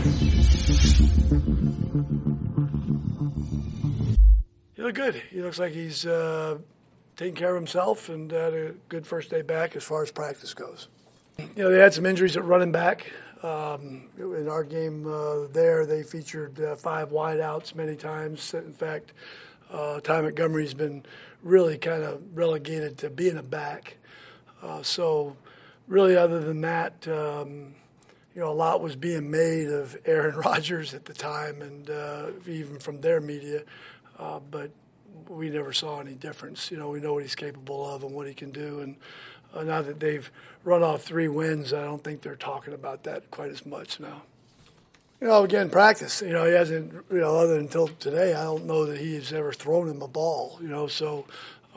He looked good. He looks like he's taking care of himself and had a good first day back as far as practice goes. They had some injuries at running back. In our game there, they featured 5 wideouts many times. In fact, Ty Montgomery's been really kind of relegated to being a back. So really other than that, a lot was being made of Aaron Rodgers at the time and even from their media. But we never saw any difference. We know what he's capable of and what he can do. And now that they've run off 3 wins, I don't think they're talking about that quite as much now. Again, practice. He hasn't, other than until today, I don't know that he's ever thrown him a ball, so,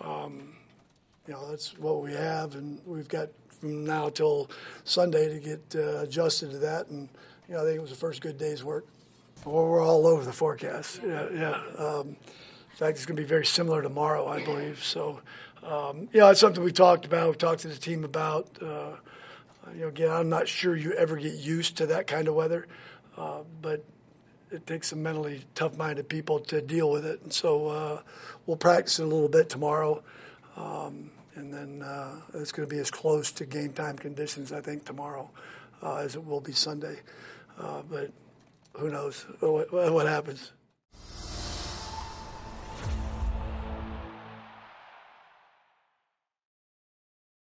that's what we have. And we've got from now till Sunday to get adjusted to that. And, I think it was the first good day's work. Well, we're all over the forecast. Yeah. In fact, it's going to be very similar tomorrow, I believe. So, it's something we talked about. We've talked to the team about. Again, I'm not sure you ever get used to that kind of weather, but it takes some mentally tough-minded people to deal with it. And so we'll practice it a little bit tomorrow, and then it's going to be as close to game time conditions, I think, tomorrow as it will be Sunday. But who knows what happens.